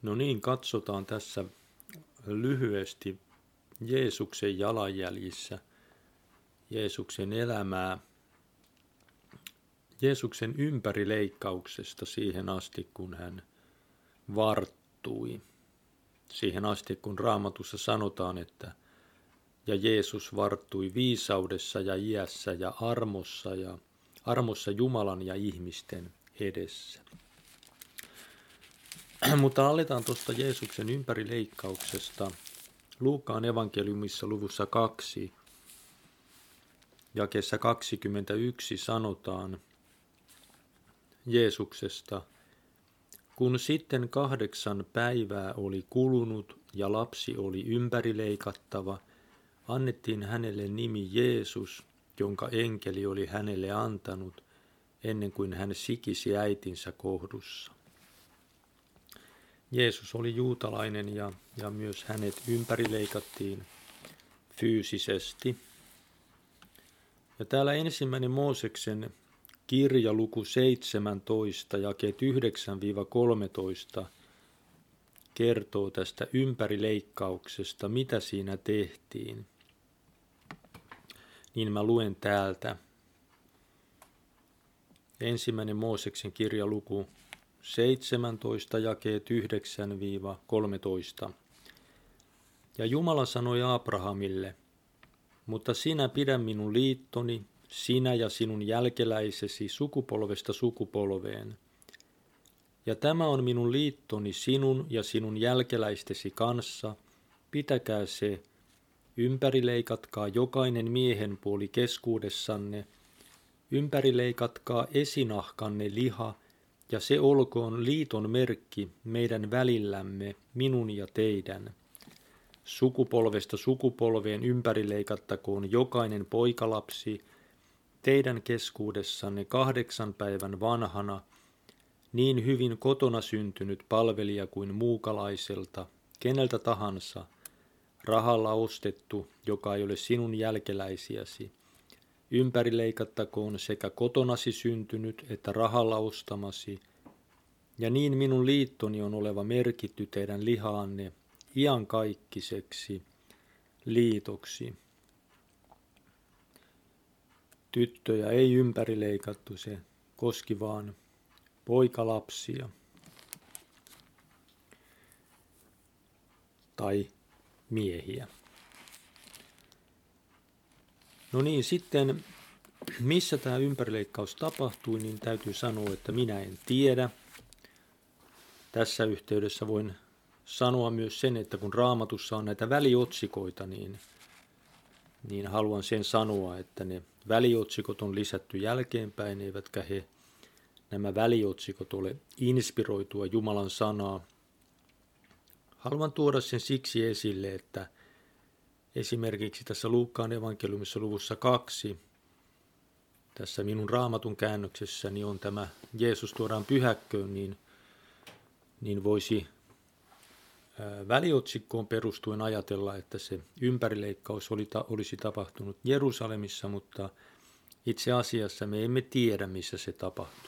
No niin, katsotaan tässä lyhyesti Jeesuksen jalanjäljissä, Jeesuksen elämää, Jeesuksen ympärileikkauksesta siihen asti, kun hän varttui. Siihen asti, kun Raamatussa sanotaan, että ja Jeesus varttui viisaudessa ja iässä ja armossa Jumalan ja ihmisten edessä. Mutta aletaan tuosta Jeesuksen ympärileikkauksesta. Luukkaan evankeliumissa luvussa 2, jakeessa 21 sanotaan Jeesuksesta: kun sitten 8 päivää oli kulunut ja lapsi oli ympärileikattava, annettiin hänelle nimi Jeesus, jonka enkeli oli hänelle antanut ennen kuin hän sikisi äitinsä kohdussa. Jeesus oli juutalainen ja myös hänet ympärileikattiin fyysisesti. Ja täällä 1. Mooseksen kirja luku 17, jakeet 9-13 kertoo tästä ympärileikkauksesta, mitä siinä tehtiin. Niin mä luen täältä. 1. Mooseksen kirja luku 17, jakeet 9-13. Ja Jumala sanoi Abrahamille: mutta sinä pidä minun liittoni, sinä ja sinun jälkeläisesi sukupolvesta sukupolveen. Ja tämä on minun liittoni sinun ja sinun jälkeläistesi kanssa, pitäkää se, ympärileikatkaa jokainen miehen puoli keskuudessanne, ympärileikatkaa esinahkanne liha, ja se olkoon liiton merkki meidän välillämme, minun ja teidän. Sukupolvesta sukupolveen ympärileikattakoon jokainen poikalapsi teidän keskuudessanne 8 päivän vanhana, niin hyvin kotona syntynyt palvelija kuin muukalaiselta, keneltä tahansa, rahalla ostettu, joka ei ole sinun jälkeläisiäsi. Ympärileikattakoon sekä kotonasi syntynyt että rahalla ostamasi, ja niin minun liittoni on oleva merkitty teidän lihaanne iankaikkiseksi liitoksi. Tyttöjä ei ympärileikattu, se koski vaan poikalapsia tai miehiä. No niin, sitten missä tämä ympärileikkaus tapahtui, niin täytyy sanoa, että minä en tiedä. Tässä yhteydessä voin sanoa myös sen, että kun Raamatussa on näitä väliotsikoita, niin haluan sen sanoa, että ne väliotsikot on lisätty jälkeenpäin, eivätkä nämä väliotsikot ole inspiroitua Jumalan sanaa. Haluan tuoda sen siksi esille, että esimerkiksi tässä Luukkaan evankeliumissa luvussa 2, tässä minun Raamatun käännöksessäni on tämä Jeesus tuodaan pyhäkköön, niin voisi väliotsikkoon perustuen ajatella, että se ympärileikkaus olisi tapahtunut Jerusalemissa, mutta itse asiassa me emme tiedä, missä se tapahtui.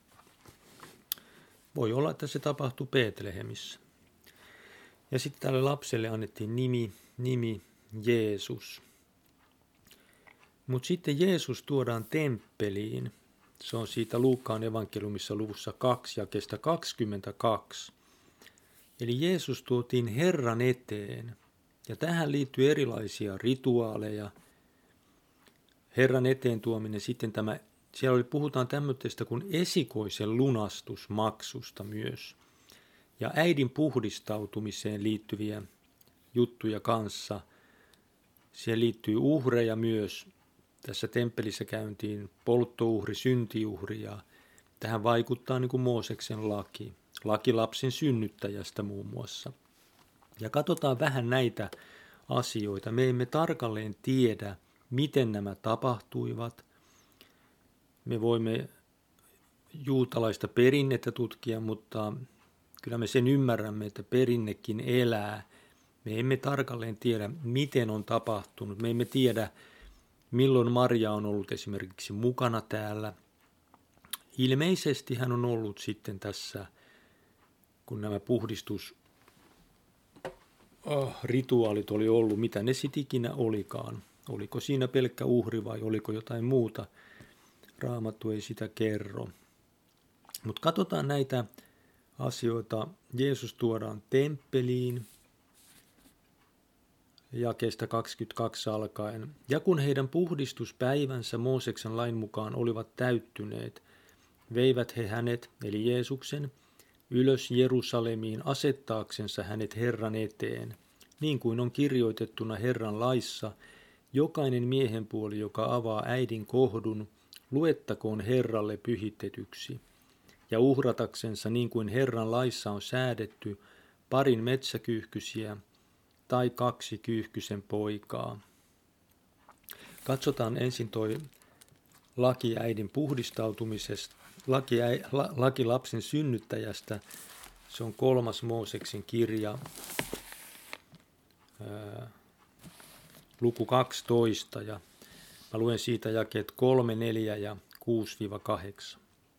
Voi olla, että se tapahtui Betlehemissä. Ja sitten tälle lapselle annettiin nimi Jeesus. Mutta sitten Jeesus tuodaan temppeliin. Se on siitä Luukkaan evankeliumissa luvussa 2, jakeesta 22. Eli Jeesus tuotiin Herran eteen. Ja tähän liittyy erilaisia rituaaleja. Herran eteen tuominen sitten siellä puhutaan tämmöistä kuin esikoisen lunastusmaksusta myös. Ja äidin puhdistautumiseen liittyviä juttuja kanssa. Siihen liittyy uhreja myös. Tässä temppelissä käyntiin polttouhri, syntiuhri ja tähän vaikuttaa niin kuin Mooseksen laki lapsen synnyttäjästä muun muassa. Ja katsotaan vähän näitä asioita. Me emme tarkalleen tiedä, miten nämä tapahtuivat. Me voimme juutalaista perinnettä tutkia, mutta kyllä me sen ymmärrämme, että perinnekin elää. Me emme tarkalleen tiedä, miten on tapahtunut. Me emme tiedä, milloin Maria on ollut esimerkiksi mukana täällä. Ilmeisesti hän on ollut sitten tässä, kun nämä rituaalit oli ollut, mitä ne sitten ikinä olikaan. Oliko siinä pelkkä uhri vai oliko jotain muuta? Raamattu ei sitä kerro. Mutta katsotaan näitä asioita. Jeesus tuodaan temppeliin jakeesta 22 alkaen. Ja kun heidän puhdistuspäivänsä Mooseksen lain mukaan olivat täyttyneet, veivät he hänet, eli Jeesuksen, ylös Jerusalemiin asettaaksensa hänet Herran eteen, niin kuin on kirjoitettuna Herran laissa, jokainen miehenpuoli, joka avaa äidin kohdun, luettakoon Herralle pyhitetyksi, ja uhrataksensa niin kuin Herran laissa on säädetty, parin metsäkyyhkysiä tai 2 kyyhkysen poikaa. Katsotaan ensin toi laki äidin puhdistautumisesta, laki lapsen synnyttäjästä. Se on 3. Mooseksen kirja, luku 12, ja mä luen siitä jakeet 3, 4 ja 6-8.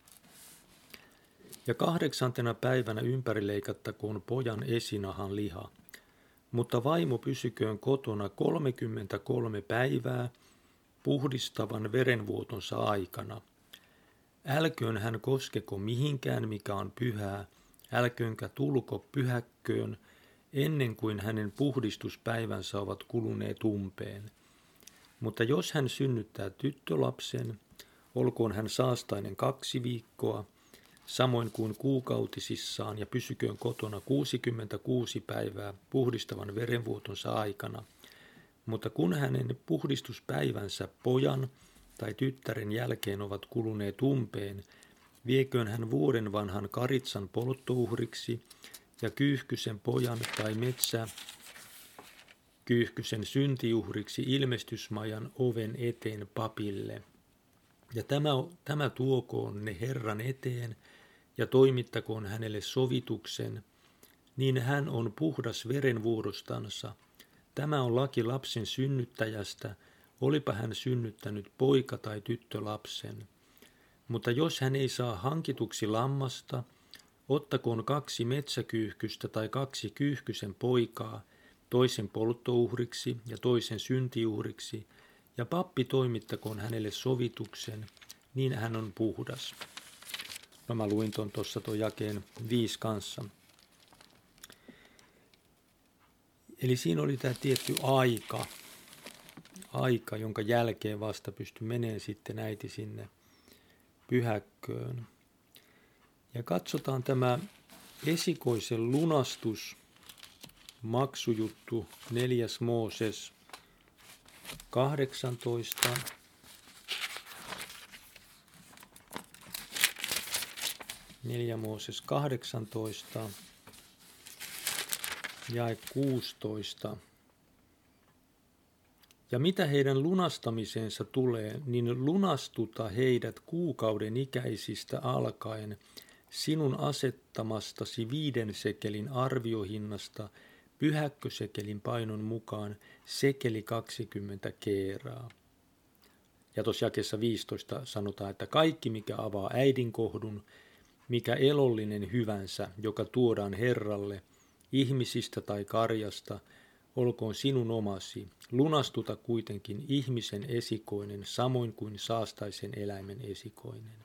Ja 8. päivänä ympärileikattakoon pojan esinahan liha, mutta vaimo pysyköön kotona 33 päivää puhdistavan verenvuotonsa aikana. Älköön hän koskeko mihinkään, mikä on pyhää, älköönkä tulko pyhäkköön, ennen kuin hänen puhdistuspäivänsä ovat kuluneet umpeen. Mutta jos hän synnyttää tyttölapsen, olkoon hän saastainen 2 viikkoa, samoin kuin kuukautisissaan, ja pysyköön kotona 66 päivää puhdistavan verenvuotonsa aikana. Mutta kun hänen puhdistuspäivänsä pojan tai tyttären jälkeen ovat kuluneet umpeen, vieköön hän vuoden vanhan karitsan polttouhriksi ja kyyhkysen pojan tai metsäkyyhkysen syntiuhriksi ilmestysmajan oven eteen papille. Ja tämä tuokoon ne Herran eteen ja toimittakoon hänelle sovituksen, niin hän on puhdas verenvuodostansa. Tämä on laki lapsen synnyttäjästä, olipa hän synnyttänyt poika- tai tyttölapsen. Mutta jos hän ei saa hankituksi lammasta, ottakoon 2 metsäkyyhkystä tai 2 kyyhkysen poikaa, toisen polttouhriksi ja toisen syntiuhriksi, ja pappi toimittakoon hänelle sovituksen, niin hän on puhdas. No mä luin tuossa tuon jakeen 5 kanssa. Eli siinä oli tämä tietty aika, jonka jälkeen vasta pystyi menemään sitten äiti sinne pyhäkköön. Ja katsotaan tämä esikoisen lunastus, maksujuttu, 4. Mooses 18. Mooses 18, jae 16. Ja mitä heidän lunastamiseensa tulee, niin lunastuta heidät kuukauden ikäisistä alkaen sinun asettamastasi 5 sekelin arviohinnasta pyhäkkösekelin painon mukaan sekeli 20 keeraa. Ja tuossa jakeessa 15 sanotaan, että kaikki mikä avaa äidin kohdun, mikä elollinen hyvänsä, joka tuodaan Herralle, ihmisistä tai karjasta, olkoon sinun omasi, lunastuta kuitenkin ihmisen esikoinen, samoin kuin saastaisen eläimen esikoinen.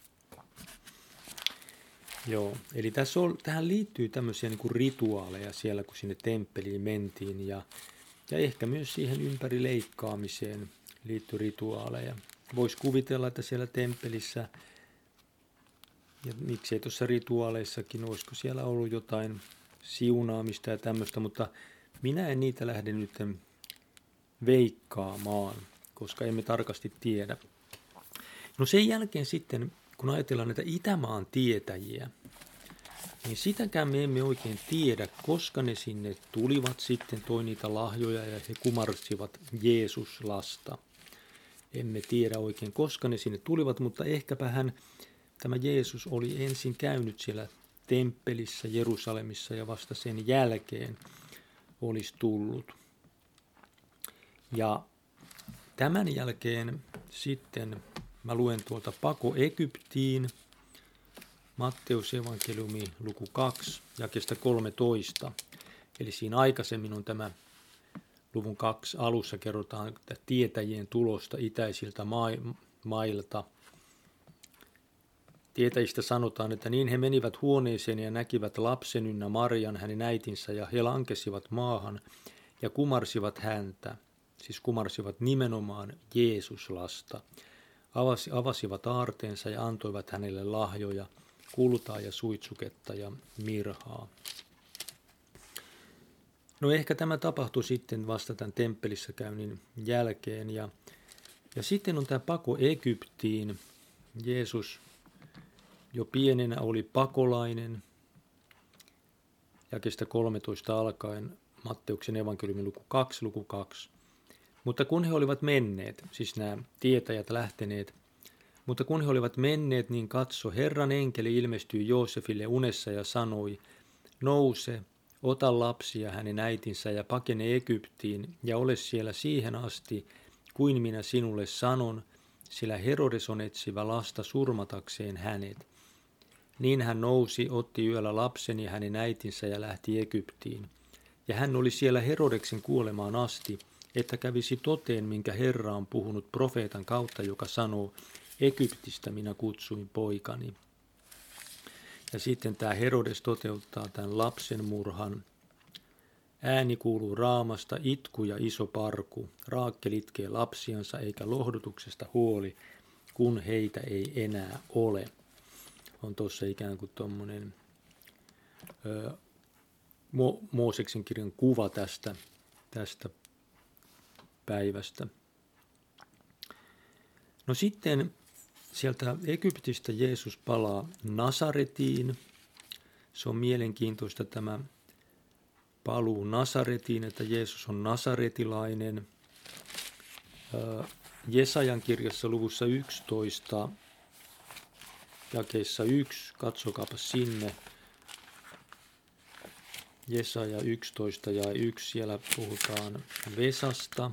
Joo, eli tähän liittyy tämmöisiä niin kuin rituaaleja siellä, kun sinne temppeliin mentiin, ja ehkä myös siihen ympärileikkaamiseen liittyy rituaaleja. Voisi kuvitella, että siellä temppelissä, ja miksei tuossa rituaaleissakin, olisiko siellä ollut jotain siunaamista ja tämmöistä, mutta minä en niitä lähde nyt veikkaamaan, koska emme tarkasti tiedä. No sen jälkeen sitten, kun ajatellaan näitä Itämaan tietäjiä, niin sitäkään me emme oikein tiedä, koska ne sinne tulivat sitten, toi niitä lahjoja ja he kumarsivat Jeesuslasta. Emme tiedä oikein, koska ne sinne tulivat, mutta ehkäpä tämä Jeesus oli ensin käynyt siellä temppelissä Jerusalemissa ja vasta sen jälkeen olisi tullut. Ja tämän jälkeen sitten mä luen tuolta Pako Egyptiin, Matteus evankeliumi luku 2, jakeesta 13. Eli siinä aikaisemmin on tämä luvun 2 alussa kerrotaan että tietäjien tulosta itäisiltä mailta. Tietäjistä sanotaan, että niin he menivät huoneeseen ja näkivät lapsen ynnä Marian hänen äitinsä ja he lankesivat maahan ja kumarsivat häntä. Siis kumarsivat nimenomaan Jeesuslasta. Avasivat aarteensa ja antoivat hänelle lahjoja, kultaa ja suitsuketta ja mirhaa. No ehkä tämä tapahtui sitten vasta tämän temppelissä käynnin jälkeen. Ja sitten on tämä pako Egyptiin. Jeesus jo pienenä oli pakolainen. Jakeesta 13 alkaen Matteuksen evankeliumin luku 2. Mutta kun he olivat menneet, siis nämä tietäjät lähteneet, mutta kun he olivat menneet, niin katso, Herran enkeli ilmestyi Joosefille unessa ja sanoi, nouse, ota lapsi ja hänen äitinsä ja pakene Egyptiin ja ole siellä siihen asti, kuin minä sinulle sanon, sillä Herodes on etsivä lasta surmatakseen hänet. Niin hän nousi, otti yöllä lapsen ja hänen äitinsä ja lähti Egyptiin. Ja hän oli siellä Herodeksen kuolemaan asti, että kävisi toteen, minkä Herra on puhunut profeetan kautta, joka sanoo, Egyptistä minä kutsuin poikani. Ja sitten tämä Herodes toteuttaa tämän lapsen murhan. Ääni kuuluu raamasta, itku ja iso parku. Raakel itkee lapsiansa eikä lohdutuksesta huoli, kun heitä ei enää ole. On tuossa ikään kuin tuommoinen Mooseksen kirjan kuva tästä päivästä. No sitten sieltä Egyptistä Jeesus palaa Nasaretiin. Se on mielenkiintoista tämä paluu Nasaretiin, että Jeesus on nasaretilainen. Jesajan kirjassa luvussa 11, jakeessa 1, katsokaapa sinne. Jesaja 11 ja 1, siellä puhutaan Vesasta.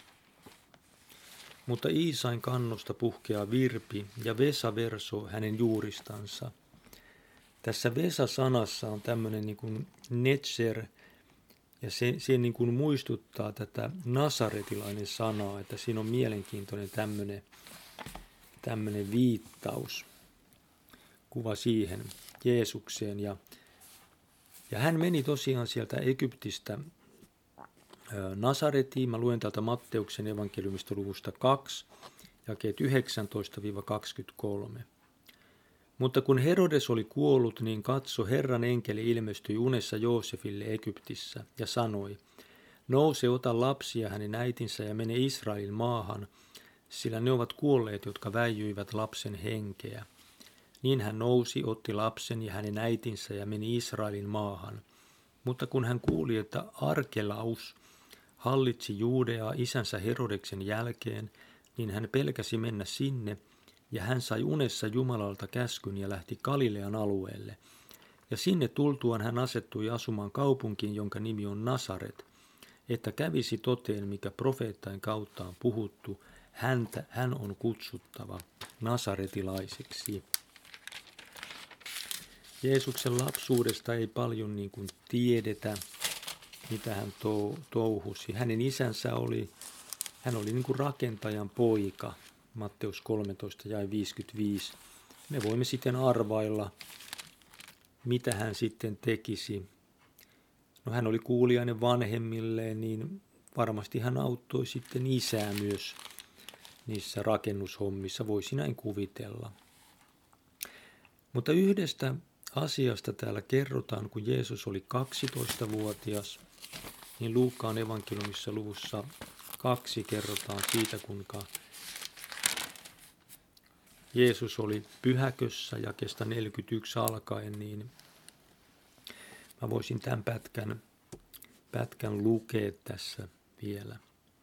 Mutta Iisain kannosta puhkeaa virpi ja Vesa versoo hänen juuristansa. Tässä Vesa-sanassa on tämmöinen niin kuin netser, ja se niin kuin muistuttaa tätä nasaretilainen sanaa, että siinä on mielenkiintoinen tämmöinen viittaus, kuva siihen Jeesukseen. Ja hän meni tosiaan sieltä Egyptistä Nasaretiin. Mä luen täältä Matteuksen evankeliumista luvusta 2, jakeet 19-23. Mutta kun Herodes oli kuollut, niin katso, Herran enkeli ilmestyi unessa Joosefille Egyptissä ja sanoi, nouse, ota lapsi ja hänen äitinsä ja mene Israelin maahan, sillä ne ovat kuolleet, jotka väijyivät lapsen henkeä. Niin hän nousi, otti lapsen ja hänen äitinsä ja meni Israelin maahan. Mutta kun hän kuuli, että Arkelaus hallitsi Juudeaa isänsä Herodeksen jälkeen, niin hän pelkäsi mennä sinne, ja hän sai unessa Jumalalta käskyn ja lähti Galilean alueelle. Ja sinne tultuaan hän asettui asumaan kaupunkiin, jonka nimi on Nasaret, että kävisi toteen, mikä profeettain kautta on puhuttu, hän on kutsuttava nasaretilaiseksi. Jeesuksen lapsuudesta ei paljon niin kuin tiedetä, mitä hän touhusi. Hänen isänsä hän oli niin kuin rakentajan poika, Matteus 13 ja 55. Me voimme sitten arvailla, mitä hän sitten tekisi. No hän oli kuuliainen vanhemmilleen, niin varmasti hän auttoi sitten isää myös niissä rakennushommissa, voisi näin kuvitella. Mutta yhdestä asiasta täällä kerrotaan, kun Jeesus oli 12-vuotias, niin Luukkaan evankeliumissa luvussa 2 kerrotaan siitä, kuinka Jeesus oli pyhäkössä jakeesta 41 alkaen, niin mä voisin tämän pätkän lukea tässä vielä.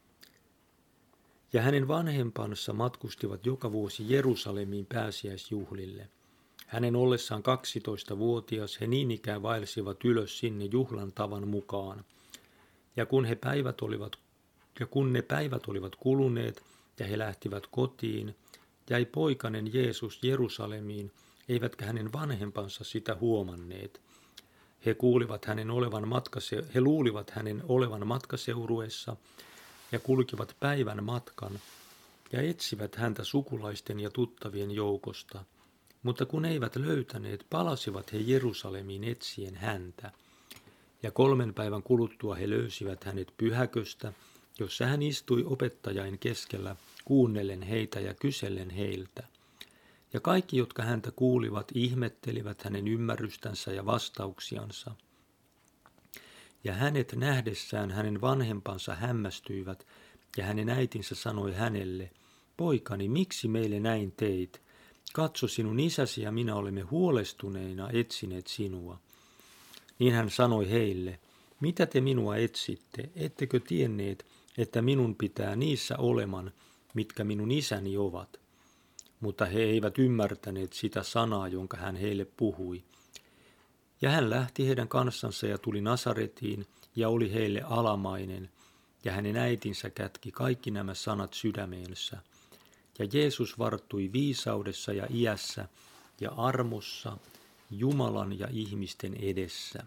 Ja hänen vanhempansa matkustivat joka vuosi Jerusalemiin pääsiäisjuhlille. Hänen ollessaan 12-vuotias he niin ikään vaelsivat ylös sinne juhlan tavan mukaan. Ja kun ne päivät olivat kuluneet ja he lähtivät kotiin, jäi poikanen Jeesus Jerusalemiin, eivätkä hänen vanhempansa sitä huomanneet. He luulivat hänen olevan matkaseurueessa ja kulkivat päivän matkan ja etsivät häntä sukulaisten ja tuttavien joukosta. Mutta kun eivät löytäneet, palasivat he Jerusalemiin etsien häntä. Ja 3 päivän kuluttua he löysivät hänet pyhäköstä, jossa hän istui opettajain keskellä kuunnellen heitä ja kysellen heiltä. Ja kaikki, jotka häntä kuulivat, ihmettelivät hänen ymmärrystänsä ja vastauksiansa. Ja hänet nähdessään hänen vanhempansa hämmästyivät, ja hänen äitinsä sanoi hänelle, poikani, miksi meille näin teit? Katso, sinun isäsi ja minä olemme huolestuneina etsineet sinua. Niin hän sanoi heille, mitä te minua etsitte? Ettekö tienneet, että minun pitää niissä oleman, mitkä minun isäni ovat? Mutta he eivät ymmärtäneet sitä sanaa, jonka hän heille puhui. Ja hän lähti heidän kanssansa ja tuli Nasaretiin ja oli heille alamainen, ja hänen äitinsä kätki kaikki nämä sanat sydämeensä. Ja Jeesus varttui viisaudessa ja iässä ja armossa Jumalan ja ihmisten edessä.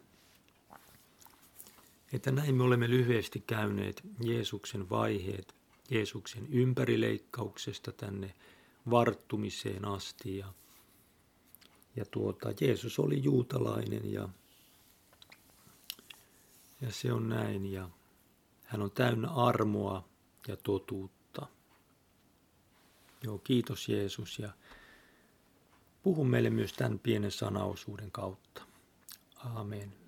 Että näin me olemme lyhyesti käyneet Jeesuksen vaiheet, Jeesuksen ympärileikkauksesta tänne varttumiseen asti. Ja Jeesus oli juutalainen ja se on näin ja hän on täynnä armoa ja totuutta. Joo, kiitos Jeesus ja puhu meille myös tämän pienen sanaosuuden kautta. Aamen.